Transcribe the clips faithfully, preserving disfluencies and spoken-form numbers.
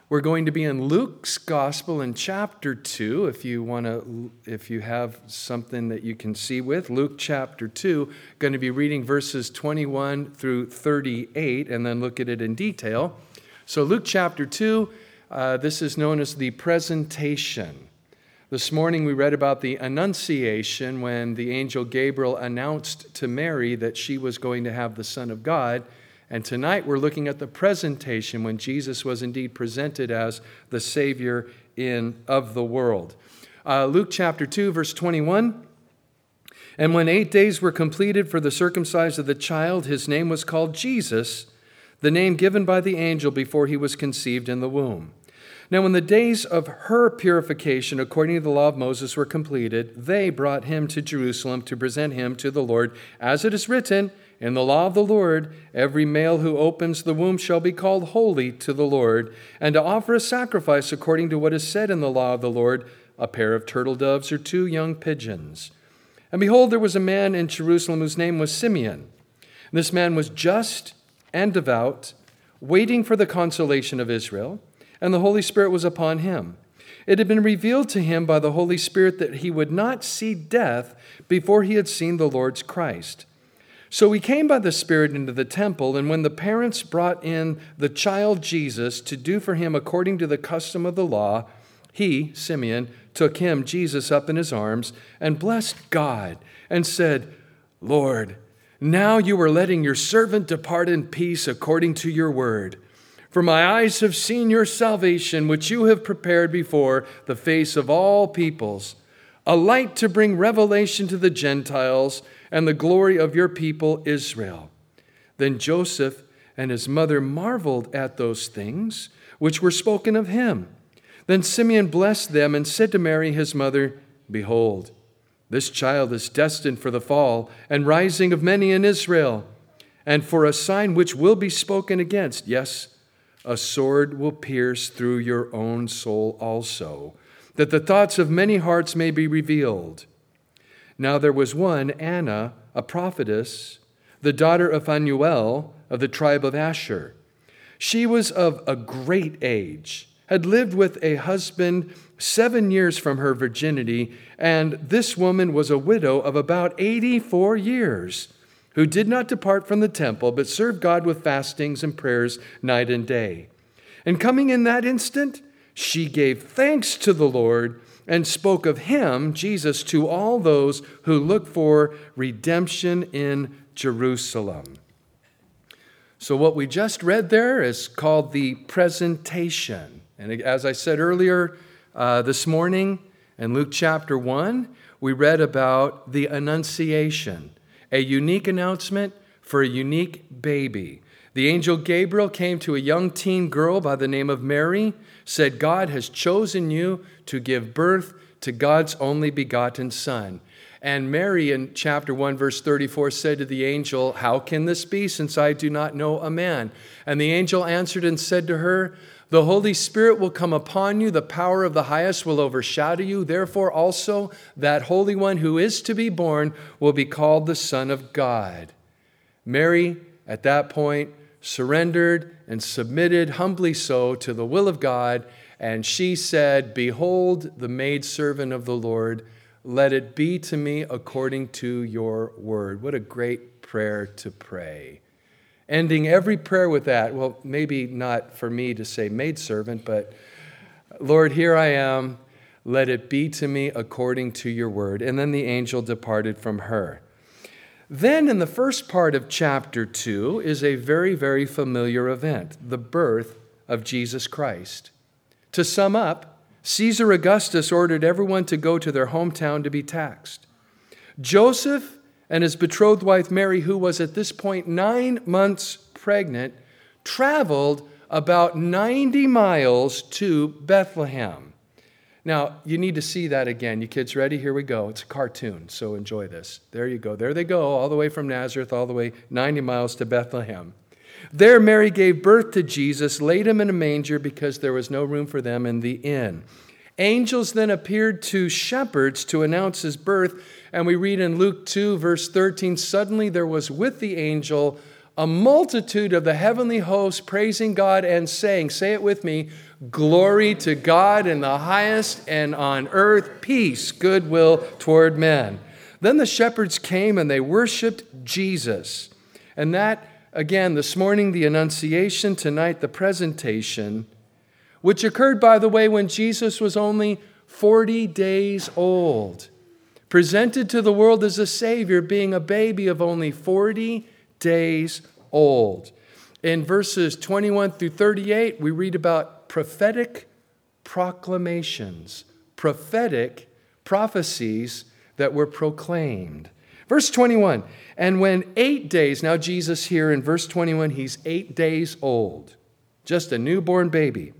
We're going to be in Luke's Gospel in chapter two. If you want to, if you have something that you can see with, Luke chapter two, going to be reading verses twenty-one through thirty-eight, and then look at it in detail. So Luke chapter two, uh, this is known as the presentation. This morning we read about the Annunciation when the angel Gabriel announced to Mary that she was going to have the Son of God. And tonight we're looking at the presentation when Jesus was indeed presented as the Savior in of the world. Uh, Luke chapter two, verse twenty-one. And when eight days were completed for the circumcision of the child, his name was called Jesus, the name given by the angel before he was conceived in the womb. Now when the days of her purification according to the law of Moses were completed, they brought him to Jerusalem to present him to the Lord, as it is written, in the law of the Lord, every male who opens the womb shall be called holy to the Lord, and to offer a sacrifice according to what is said in the law of the Lord, a pair of turtle doves or two young pigeons. And behold, there was a man in Jerusalem whose name was Simeon. And this man was just and devout, waiting for the consolation of Israel, and the Holy Spirit was upon him. It had been revealed to him by the Holy Spirit that he would not see death before he had seen the Lord's Christ. So he came by the Spirit into the temple, and when the parents brought in the child Jesus to do for him according to the custom of the law, he, Simeon, took him, Jesus, up in his arms and blessed God and said, Lord, now you are letting your servant depart in peace according to your word. For my eyes have seen your salvation, which you have prepared before the face of all peoples, a light to bring revelation to the Gentiles and the glory of your people Israel. Then Joseph and his mother marveled at those things which were spoken of him. Then Simeon blessed them and said to Mary his mother, Behold, this child is destined for the fall and rising of many in Israel, and for a sign which will be spoken against. Yes, a sword will pierce through your own soul also, that the thoughts of many hearts may be revealed. Now there was one, Anna, a prophetess, the daughter of Phanuel of the tribe of Asher. She was of a great age, had lived with a husband seven years from her virginity, and this woman was a widow of about eighty-four years, who did not depart from the temple, but served God with fastings and prayers night and day. And coming in that instant, she gave thanks to the Lord and spoke of him, Jesus, to all those who look for redemption in Jerusalem. So what we just read there is called the presentation. And as I said earlier uh, this morning in Luke chapter one, we read about the Annunciation, a unique announcement for a unique baby. The angel Gabriel came to a young teen girl by the name of Mary, said, God has chosen you to give birth to God's only begotten Son. And Mary in chapter one, verse thirty-four said to the angel, How can this be, since I do not know a man? And the angel answered and said to her, The Holy Spirit will come upon you, the power of the highest will overshadow you. Therefore also that Holy One who is to be born will be called the Son of God. Mary, at that point, surrendered and submitted humbly so to the will of God, and she said, Behold, the maidservant of the Lord, let it be to me according to your word. What a great prayer to pray. Ending every prayer with that, well, maybe not for me to say maidservant, but Lord, here I am, let it be to me according to your word. And then the angel departed from her. Then in the first part of chapter two is a very, very familiar event, the birth of Jesus Christ. To sum up, Caesar Augustus ordered everyone to go to their hometown to be taxed. Joseph and his betrothed wife Mary, who was at this point nine months pregnant, traveled about ninety miles to Bethlehem. Now, you need to see that again. You kids ready? Here we go. It's a cartoon, so enjoy this. There you go. There they go, all the way from Nazareth, all the way ninety miles to Bethlehem. There Mary gave birth to Jesus, laid him in a manger because there was no room for them in the inn. Angels then appeared to shepherds to announce his birth, and we read in Luke two, verse thirteen, suddenly there was with the angel a multitude of the heavenly hosts praising God and saying, say it with me, glory to God in the highest, and on earth peace, goodwill toward men. Then the shepherds came and they worshiped Jesus. And that, again, this morning, the Annunciation, tonight, the presentation, which occurred, by the way, when Jesus was only forty days old, presented to the world as a Savior, being a baby of only forty days old. In verses twenty-one through thirty-eight, we read about prophetic proclamations, prophetic prophecies that were proclaimed. Verse twenty-one, and when eight days, now Jesus here in verse twenty-one, he's eight days old, just a newborn baby.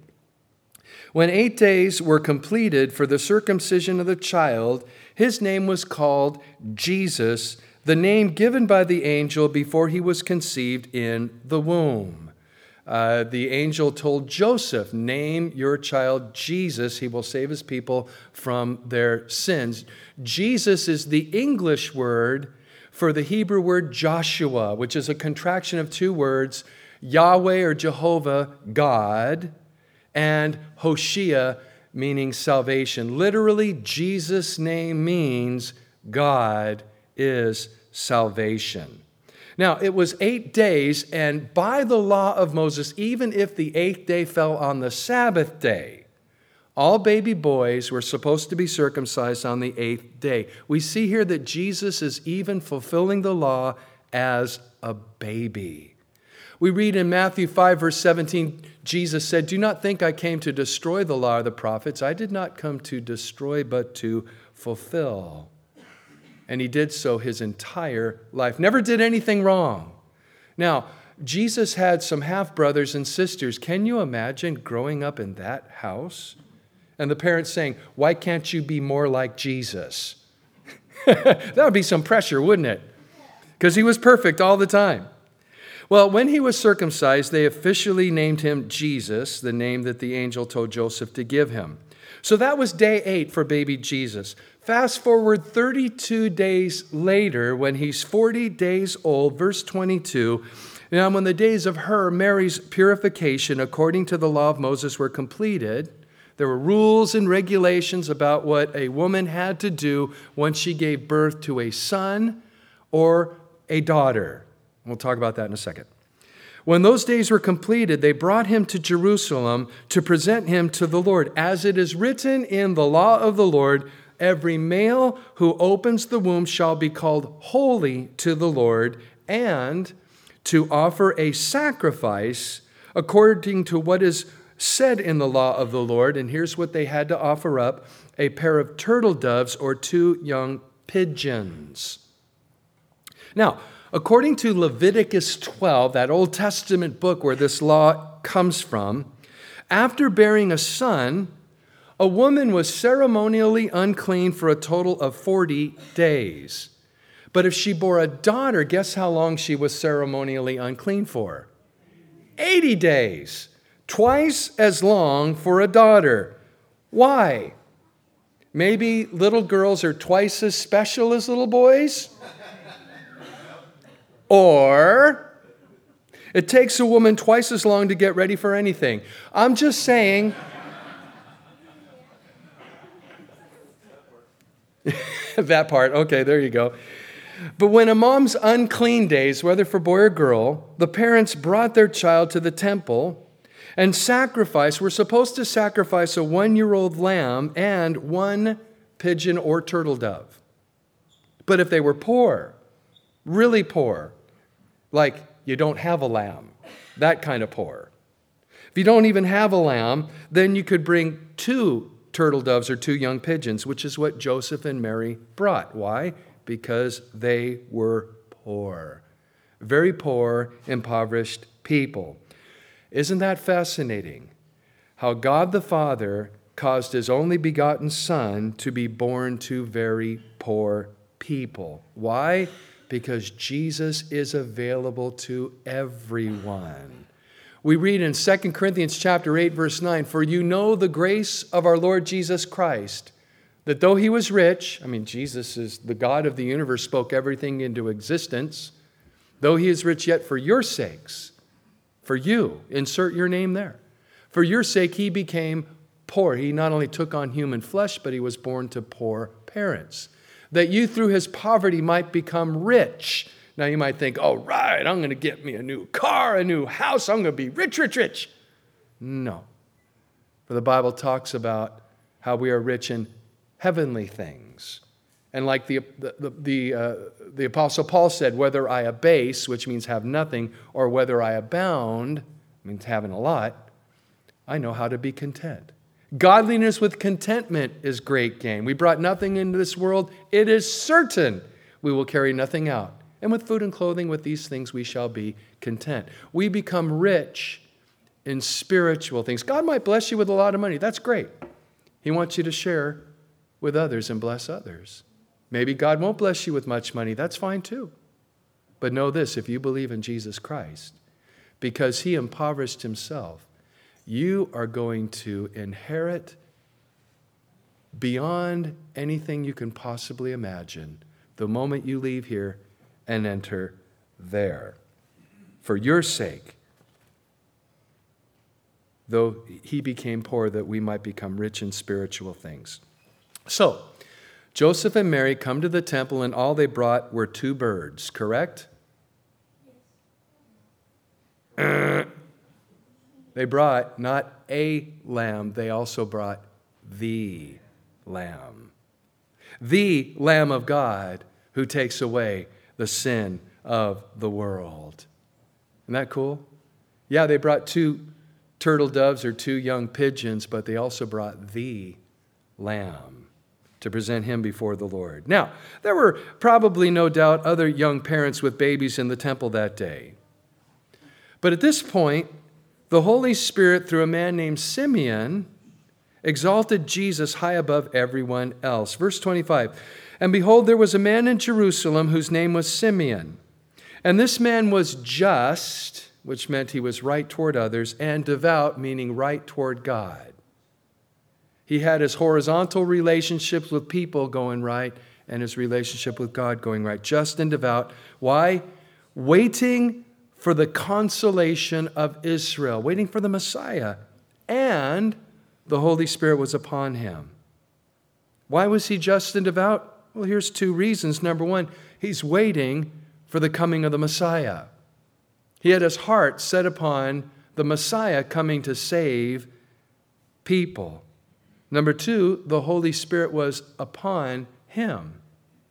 When eight days were completed for the circumcision of the child, his name was called Jesus, the name given by the angel before he was conceived in the womb. Uh, the angel told Joseph, name your child Jesus. He will save his people from their sins. Jesus is the English word for the Hebrew word Joshua, which is a contraction of two words, Yahweh or Jehovah, God, and Hoshea, meaning salvation. Literally, Jesus' name means God is salvation. Now, it was eight days, and by the law of Moses, even if the eighth day fell on the Sabbath day, all baby boys were supposed to be circumcised on the eighth day. We see here that Jesus is even fulfilling the law as a baby. We read in Matthew five, verse seventeen, Jesus said, do not think I came to destroy the law or the prophets. I did not come to destroy, but to fulfill. And he did so his entire life. Never did anything wrong. Now, Jesus had some half-brothers and sisters. Can you imagine growing up in that house? And the parents saying, why can't you be more like Jesus? That would be some pressure, wouldn't it? Because he was perfect all the time. Well, when he was circumcised, they officially named him Jesus, the name that the angel told Joseph to give him. So that was day eight for baby Jesus. Fast forward thirty-two days later, when he's forty days old, verse twenty-two, now when the days of her, Mary's purification, according to the law of Moses, were completed, there were rules and regulations about what a woman had to do once she gave birth to a son or a daughter. We'll talk about that in a second. When those days were completed, they brought him to Jerusalem to present him to the Lord. As it is written in the law of the Lord, every male who opens the womb shall be called holy to the Lord, and to offer a sacrifice according to what is said in the law of the Lord. And here's what they had to offer up: a pair of turtle doves or two young pigeons. Now, according to Leviticus twelve, that Old Testament book where this law comes from, after bearing a son, a woman was ceremonially unclean for a total of forty days. But if she bore a daughter, guess how long she was ceremonially unclean for? eighty days. Twice as long for a daughter. Why? Maybe little girls are twice as special as little boys? Or it takes a woman twice as long to get ready for anything. I'm just saying. That part. Okay, there you go. But when a mom's unclean days, whether for boy or girl, the parents brought their child to the temple and sacrificed. We're supposed to sacrifice a one-year-old lamb and one pigeon or turtle dove. But if they were poor, really poor, like you don't have a lamb, that kind of poor. If you don't even have a lamb, then you could bring two turtle doves or two young pigeons, which is what Joseph and Mary brought. Why? Because they were poor. Very poor, impoverished people. Isn't that fascinating? How God the Father caused his only begotten Son to be born to very poor people. Why? Because Jesus is available to everyone. We read in Second Corinthians chapter eight, verse nine, for you know the grace of our Lord Jesus Christ, that though he was rich, I mean, Jesus is the God of the universe, spoke everything into existence, Though he is rich, yet for your sakes, for you, insert your name there. For your sake, he became poor. He not only took on human flesh, but he was born to poor parents, that you through his poverty might become rich. Now you might think, oh, right, I'm going to get me a new car, a new house. I'm going to be rich, rich, rich. No. For the Bible talks about how we are rich in heavenly things. And like the, the, the, the, uh, the Apostle Paul said, whether I abase, which means have nothing, or whether I abound, means having a lot, I know how to be content. Godliness with contentment is great gain. We brought nothing into this world. It is certain we will carry nothing out. And with food and clothing, with these things, we shall be content. We become rich in spiritual things. God might bless you with a lot of money. That's great. He wants you to share with others and bless others. Maybe God won't bless you with much money. That's fine too. But know this, if you believe in Jesus Christ, because he impoverished himself, you are going to inherit beyond anything you can possibly imagine the moment you leave here and enter there. For your sake, though he became poor, that we might become rich in spiritual things. So, Joseph and Mary come to the temple, and all they brought were two birds, correct? Uh, they brought not a lamb, they also brought the Lamb. The Lamb of God who takes away the sin of the world. Isn't that cool? Yeah, they brought two turtle doves or two young pigeons, but they also brought the Lamb to present him before the Lord. Now, there were probably, no doubt, other young parents with babies in the temple that day. But at this point, the Holy Spirit, through a man named Simeon, exalted Jesus high above everyone else. Verse twenty-five, and behold, there was a man in Jerusalem whose name was Simeon. And this man was just, which meant he was right toward others, and devout, meaning right toward God. He had his horizontal relationships with people going right and his relationship with God going right. Just and devout. Why? Waiting for the consolation of Israel. Waiting for the Messiah. And the Holy Spirit was upon him. Why was he just and devout? Well, here's two reasons. Number one, he's waiting for the coming of the Messiah. He had his heart set upon the Messiah coming to save people. Number two, the Holy Spirit was upon him.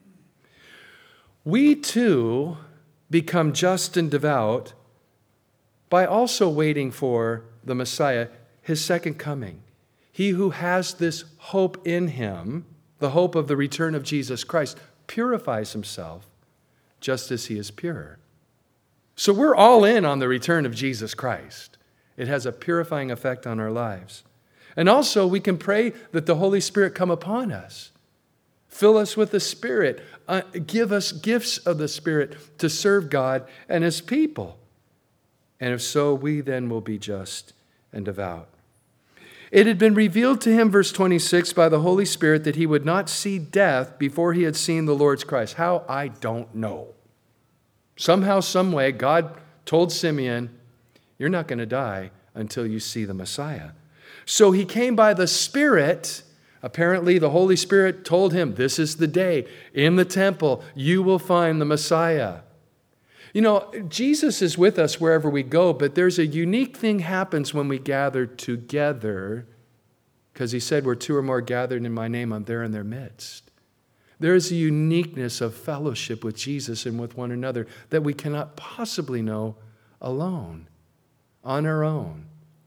We too become just and devout by also waiting for the Messiah, his second coming. He who has this hope in him, the hope of the return of Jesus Christ, purifies himself just as he is pure. So we're all in on the return of Jesus Christ. It has a purifying effect on our lives. And also we can pray that the Holy Spirit come upon us. Fill us with the Spirit. Uh, give us gifts of the Spirit to serve God and his people. And if so, we then will be just and devout. It had been revealed to him, verse twenty-six, by the Holy Spirit that he would not see death before he had seen the Lord's Christ. How? I don't know. Somehow, some way, God told Simeon, you're not going to die until you see the Messiah. So he came by the Spirit. Apparently, the Holy Spirit told him, this is the day. In the temple, you will find the Messiah. You know, Jesus is with us wherever we go, but there's a unique thing happens when we gather together, because he said, where two or more gathered in my name, I'm there in their midst. There is a uniqueness of fellowship with Jesus and with one another that we cannot possibly know alone, on our own.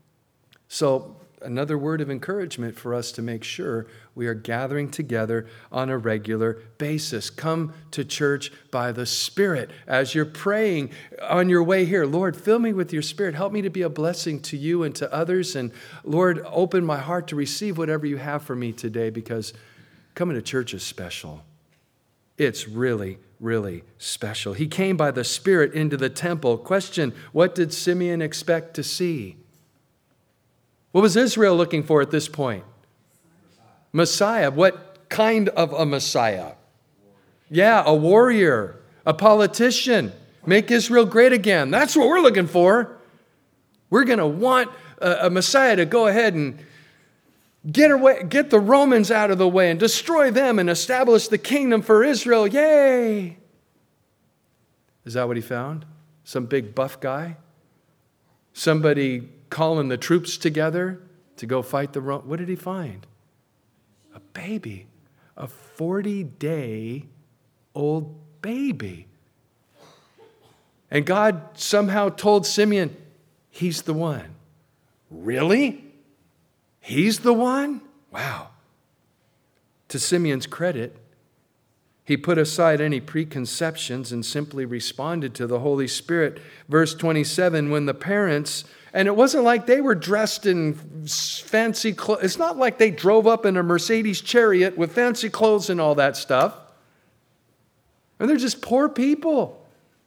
So, another word of encouragement for us to make sure we are gathering together on a regular basis. Come to church by the Spirit. As you're praying on your way here, Lord, fill me with your Spirit. Help me to be a blessing to you and to others. And Lord, open my heart to receive whatever you have for me today, because coming to church is special. It's really, really special. He came by the Spirit into the temple. Question, what did Simeon expect to see? What was Israel looking for at this point? Messiah. What kind of a Messiah? Yeah, a warrior, a politician, Make Israel great again. That's what we're looking for. We're going to want a, a Messiah to go ahead and get away, get the Romans out of the way and destroy them and establish the kingdom for Israel. Yay! Is that what he found? Some big buff guy? Somebody calling the troops together to go fight the Romans? What did he find? A baby. A forty-day-old baby. And God somehow told Simeon, he's the one. Really? He's the one? Wow. To Simeon's credit, he put aside any preconceptions and simply responded to the Holy Spirit. Verse twenty-seven, when the parents, and it wasn't like they were dressed in fancy clothes. It's not like they drove up in a Mercedes chariot with fancy clothes and all that stuff. And they're just poor people.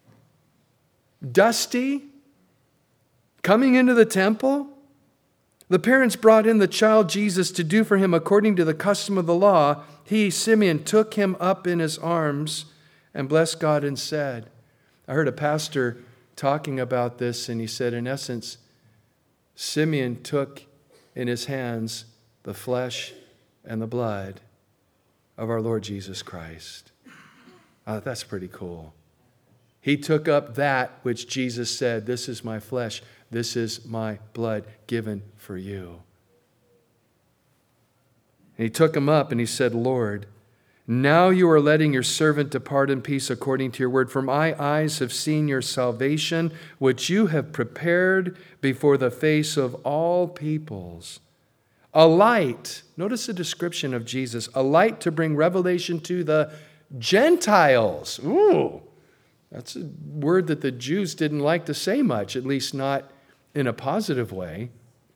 Dusty. Coming into the temple. The parents brought in the child Jesus to do for him according to the custom of the law. He, Simeon, took him up in his arms and blessed God and said, I heard a pastor talking about this, and he said, in essence, Simeon took in his hands the flesh and the blood of our Lord Jesus Christ. Oh, that's pretty cool. He took up that which Jesus said, this is my flesh, this is my blood given for you. And he took him up and he said, Lord, now you are letting your servant depart in peace according to your word. For my eyes have seen your salvation, which you have prepared before the face of all peoples. A light, notice the description of Jesus, a light to bring revelation to the Gentiles. Ooh, that's a word that the Jews didn't like to say much, at least not in a positive way.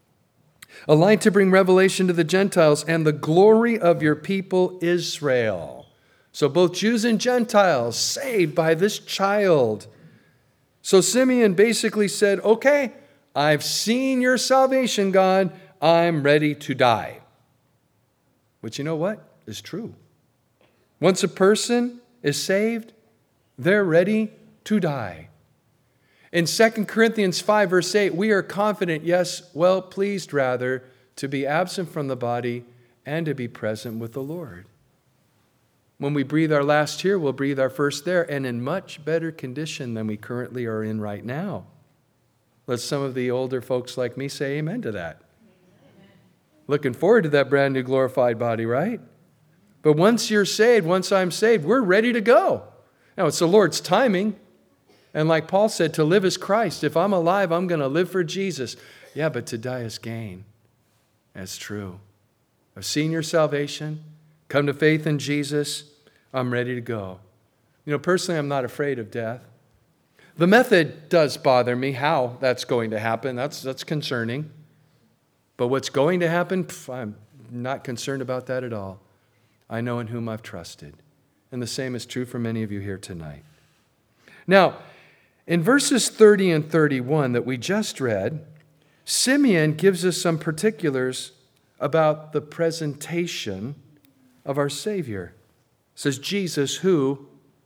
A light to bring revelation to the Gentiles and the glory of your people Israel. So both Jews and Gentiles saved by this child. So Simeon basically said, okay, I've seen your salvation, God. I'm ready to die. But you know what? It's true. Once a person is saved, they're ready to die. In Second Corinthians five, verse eight, we are confident, yes, well pleased rather, to be absent from the body and to be present with the Lord. When we breathe our last here, we'll breathe our first there, and in much better condition than we currently are in right now. Let some of the older folks like me say amen to that. Amen. Looking forward to that brand new glorified body, right? But once you're saved, once I'm saved, we're ready to go. Now, it's the Lord's timing. And like Paul said, to live is Christ. If I'm alive, I'm going to live for Jesus. Yeah, but to die is gain. That's true. I've seen your salvation, come to faith in Jesus. I'm ready to go. You know, personally, I'm not afraid of death. The method does bother me, how that's going to happen. That's, that's concerning. But what's going to happen, pff, I'm not concerned about that at all. I know in whom I've trusted. And the same is true for many of you here tonight. Now, in verses thirty and thirty-one that we just read, Simeon gives us some particulars about the presentation of our Savior. It says, Jesus, who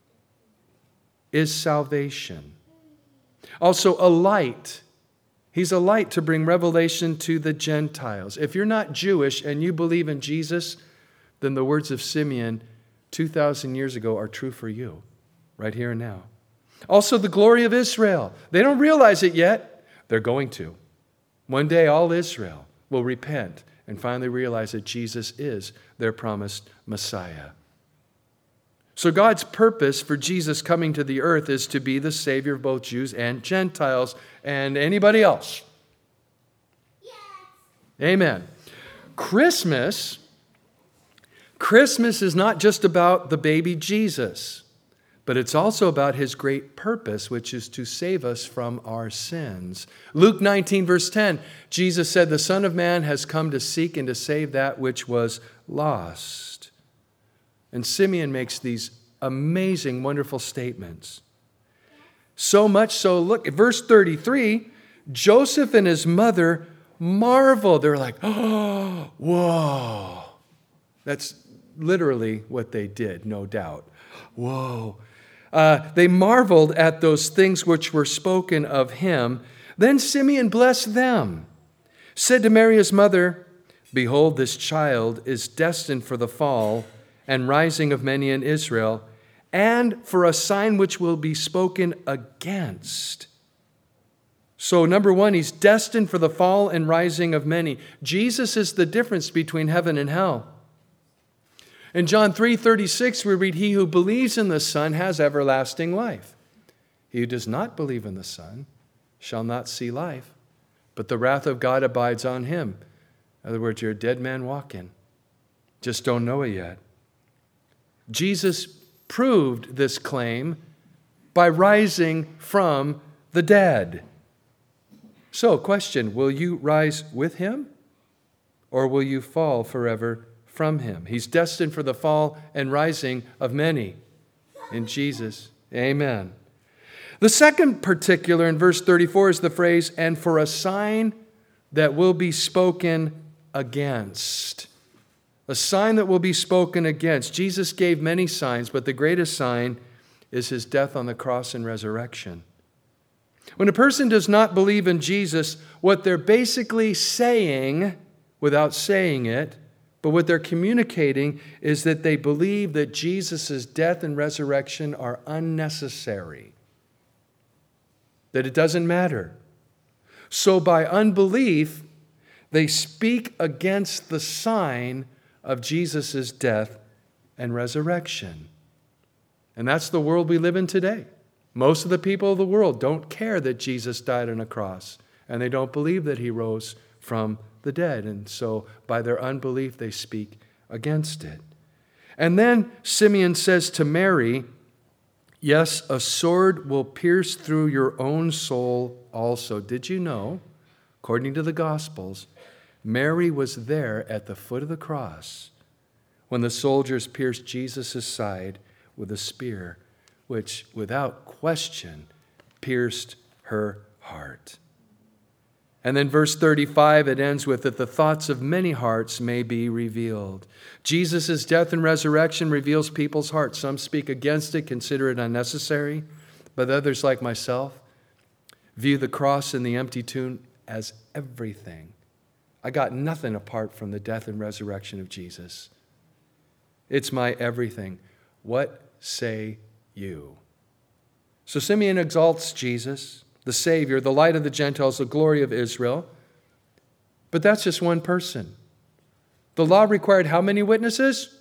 is salvation. Also, a light. He's a light to bring revelation to the Gentiles. If you're not Jewish and you believe in Jesus, then the words of Simeon two thousand years ago are true for you, right here and now. Also, the glory of Israel. They don't realize it yet. They're going to. One day, all Israel will repent and finally realize that Jesus is their promised Messiah. So God's purpose for Jesus coming to the earth is to be the Savior of both Jews and Gentiles and anybody else. Yes. Amen. Christmas, Christmas is not just about the baby Jesus. But it's also about his great purpose, which is to save us from our sins. Luke nineteen, verse ten, Jesus said, the Son of Man has come to seek and to save that which was lost. And Simeon makes these amazing, wonderful statements. So much so, look, at verse thirty-three, Joseph and his mother marveled. They're like, oh, whoa. That's literally what they did, no doubt. Whoa. Uh, they marveled at those things which were spoken of him. Then Simeon blessed them, said to Mary his mother, Behold, this child is destined for the fall and rising of many in Israel, and for a sign which will be spoken against. So number one, he's destined for the fall and rising of many. Jesus is the difference between heaven and hell. In John three thirty-six, we read, He who believes in the Son has everlasting life. He who does not believe in the Son shall not see life, but the wrath of God abides on him. In other words, you're a dead man walking. Just don't know it yet. Jesus proved this claim by rising from the dead. So, question, will you rise with him, or will you fall forever from him? He's destined for the fall and rising of many in Jesus. Amen. The second particular in verse thirty-four is the phrase, and for a sign that will be spoken against. A sign that will be spoken against. Jesus gave many signs, but the greatest sign is his death on the cross and resurrection. When a person does not believe in Jesus, what they're basically saying, without saying it, but what they're communicating is that they believe that Jesus' death and resurrection are unnecessary, that it doesn't matter. So by unbelief, they speak against the sign of Jesus' death and resurrection. And that's the world we live in today. Most of the people of the world don't care that Jesus died on a cross, and they don't believe that he rose from the dead. And so by their unbelief, they speak against it. And then Simeon says to Mary, yes, a sword will pierce through your own soul also. Did you know, according to the Gospels, Mary was there at the foot of the cross when the soldiers pierced Jesus' side with a spear, which without question pierced her heart. And then verse thirty-five, it ends with that the thoughts of many hearts may be revealed. Jesus' death and resurrection reveals people's hearts. Some speak against it, consider it unnecessary, but others, like myself, view the cross and the empty tomb as everything. I got nothing apart from the death and resurrection of Jesus. It's my everything. What say you? So Simeon exalts Jesus, the Savior, the light of the Gentiles, the glory of Israel. But that's just one person. The law required how many witnesses?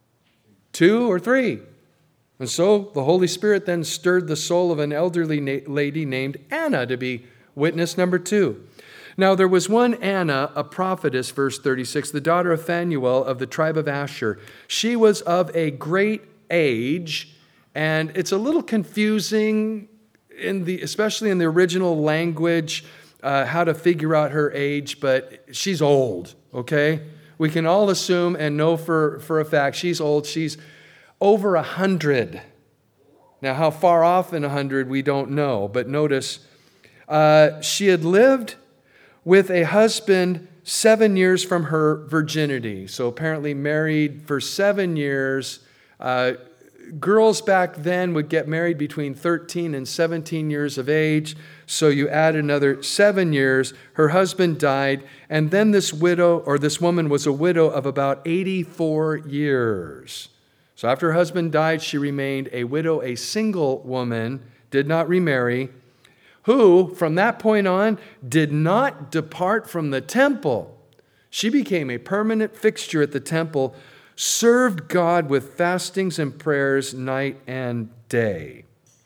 Two or three. And so the Holy Spirit then stirred the soul of an elderly na- lady named Anna to be witness number two. Now there was one Anna, a prophetess, verse thirty-six, the daughter of Phanuel of the tribe of Asher. She was of a great age, and it's a little confusing, in the, especially in the original language, uh, how to figure out her age, but she's old, okay? We can all assume and know for, for a fact she's old. She's over a hundred. Now, how far off in a hundred, we don't know, but notice uh, she had lived with a husband seven years from her virginity. So apparently married for seven years. Uh, girls back then would get married between thirteen and seventeen years of age. So you add another seven years. Her husband died. And then this widow, or this woman was a widow of about eighty-four years. So after her husband died, she remained a widow, a single woman, did not remarry, who, from that point on, did not depart from the temple. She became a permanent fixture at the temple, served God with fastings and prayers night and day.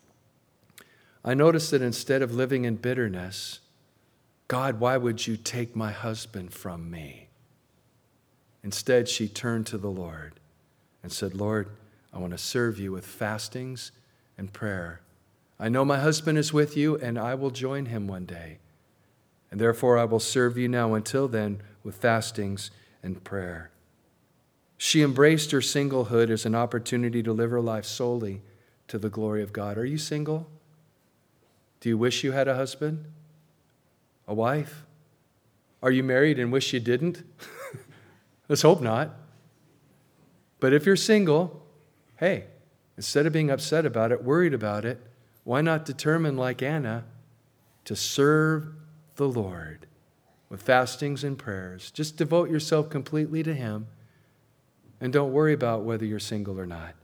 I noticed that instead of living in bitterness, God, why would you take my husband from me? Instead, she turned to the Lord and said, Lord, I want to serve you with fastings and prayer. I know my husband is with you, and I will join him one day. And therefore, I will serve you now until then with fastings and prayer. She embraced her singlehood as an opportunity to live her life solely to the glory of God. Are you single? Do you wish you had a husband? A wife? Are you married and wish you didn't? Let's hope not. But if you're single, hey, Instead of being upset about it, worried about it, why not determine, like Anna, to serve the Lord with fastings and prayers? Just devote yourself completely to Him and don't worry about whether you're single or not.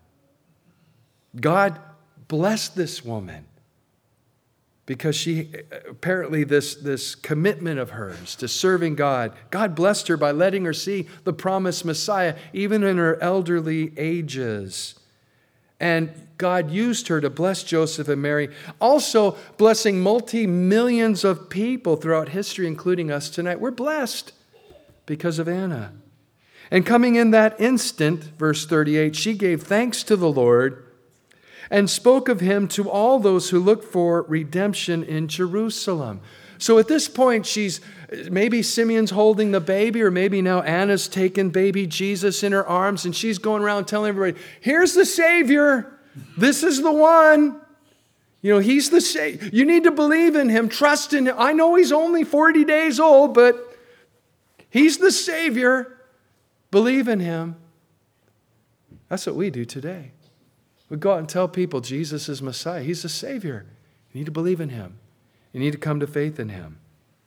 God blessed this woman because she, apparently this, this commitment of hers to serving God, God blessed her by letting her see the promised Messiah even in her elderly ages. And God used her to bless Joseph and Mary, also blessing multi-millions of people throughout history, including us tonight. We're blessed because of Anna. And coming in that instant, verse thirty-eight, she gave thanks to the Lord and spoke of him to all those who looked for redemption in Jerusalem. So at this point, she's maybe Simeon's holding the baby, or maybe now Anna's taken baby Jesus in her arms, and she's going around telling everybody, here's the Savior. This is the one. You know, he's the Savior. You need to believe in him, trust in him. I know he's only forty days old, but he's the Savior. Believe in him. That's what we do today. We go out and tell people Jesus is Messiah. He's the Savior. You need to believe in him. You need to come to faith in him.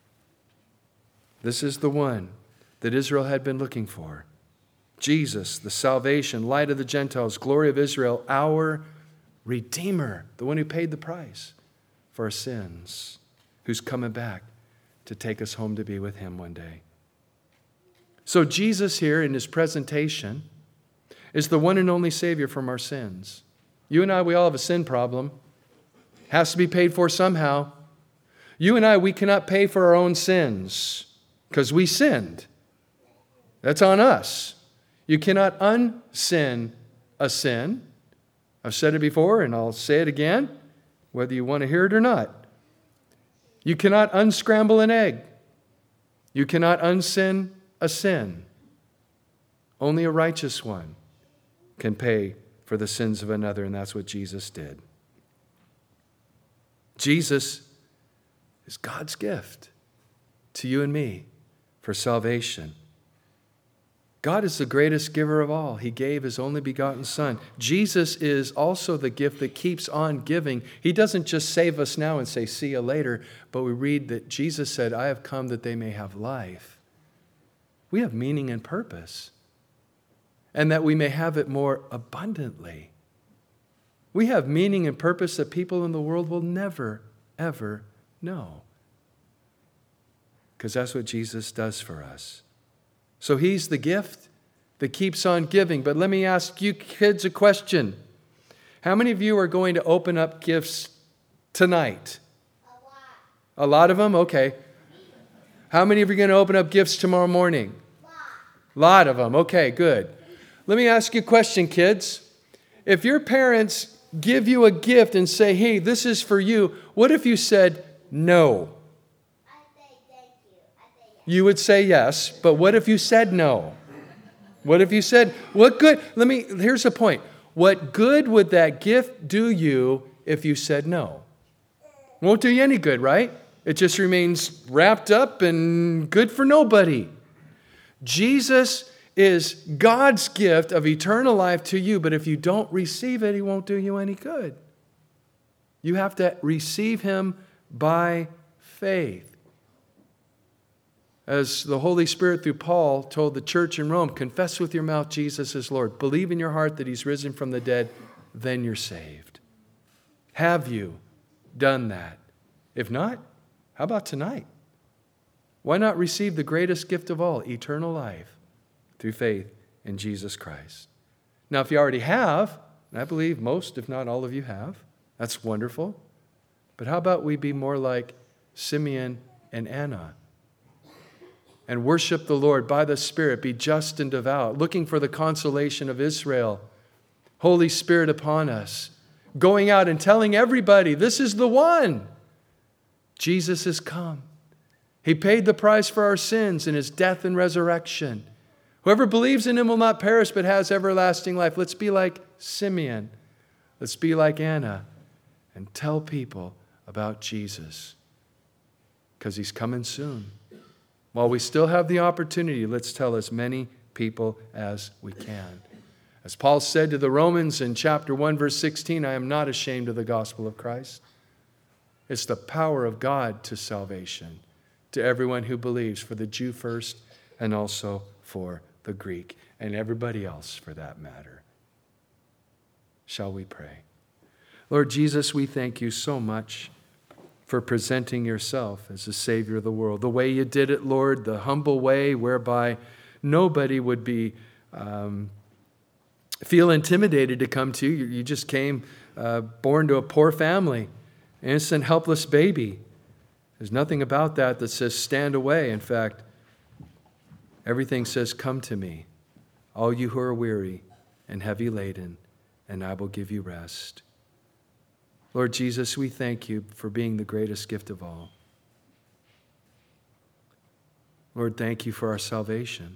This is the one that Israel had been looking for. Jesus, the salvation, light of the Gentiles, glory of Israel, our Redeemer, the one who paid the price for our sins, who's coming back to take us home to be with him one day. So Jesus here in his presentation is the one and only Savior from our sins. You and I, we all have a sin problem. Has to be paid for somehow. You and I, we cannot pay for our own sins because we sinned. That's on us. You cannot unsin a sin. I've said it before and I'll say it again, whether you want to hear it or not. You cannot unscramble an egg. You cannot unsin a sin. Only a righteous one can pay for the sins of another, and that's what Jesus did. Jesus is God's gift to you and me for salvation. God is the greatest giver of all. He gave his only begotten Son. Jesus is also the gift that keeps on giving. He doesn't just save us now and say, see you later, but we read that Jesus said, I have come that they may have life. We have meaning and purpose, and that we may have it more abundantly. We have meaning and purpose that people in the world will never, ever know. Because that's what Jesus does for us. So he's the gift that keeps on giving. But let me ask you kids a question. How many of you are going to open up gifts tonight? A lot. A lot of them? Okay. How many of you are going to open up gifts tomorrow morning? A lot. A lot of them. Okay, good. Let me ask you a question, kids. If your parents give you a gift and say, hey, this is for you, what if you said no? I say thank you. I say yes. You would say yes, but what if you said no? What if you said, what good? Let me, here's the point. What good would that gift do you if you said no? It won't do you any good, right? It just remains wrapped up and good for nobody. Jesus is God's gift of eternal life to you, but if you don't receive it, he won't do you any good. You have to receive him by faith. As the Holy Spirit through Paul told the church in Rome, confess with your mouth Jesus is Lord. Believe in your heart that he's risen from the dead, then you're saved. Have you done that? If not, how about tonight? Why not receive the greatest gift of all, eternal life, through faith in Jesus Christ? Now, if you already have, and I believe most, if not all of you have, that's wonderful. But how about we be more like Simeon and Anna and worship the Lord by the Spirit, be just and devout, looking for the consolation of Israel. Holy Spirit upon us, going out and telling everybody, this is the one. Jesus has come. He paid the price for our sins in his death and resurrection. Whoever believes in him will not perish but has everlasting life. Let's be like Simeon. Let's be like Anna and tell people about Jesus because he's coming soon. While we still have the opportunity, let's tell as many people as we can. As Paul said to the Romans in chapter one, verse sixteen, I am not ashamed of the gospel of Christ. It's the power of God to salvation, to everyone who believes, for the Jew first and also for the Greek, and everybody else for that matter. Shall we pray? Lord Jesus, we thank you so much for presenting yourself as the Savior of the world. The way you did it, Lord, the humble way whereby nobody would be um, feel intimidated to come to you. You just came uh, born to a poor family, innocent, helpless baby. There's nothing about that that says stand away. In fact, everything says, come to me, all you who are weary and heavy laden, and I will give you rest. Lord Jesus, we thank you for being the greatest gift of all. Lord, thank you for our salvation.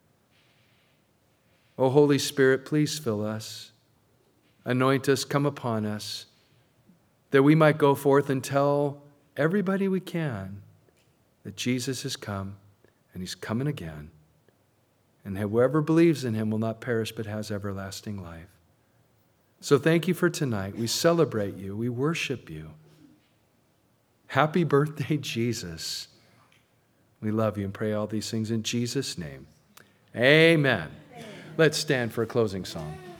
O Holy Spirit, please fill us. Anoint us, come upon us, that we might go forth and tell everybody we can that Jesus has come and he's coming again. And whoever believes in him will not perish but has everlasting life. So thank you for tonight. We celebrate you. We worship you. Happy birthday, Jesus. We love you and pray all these things in Jesus' name. Amen. Let's stand for a closing song.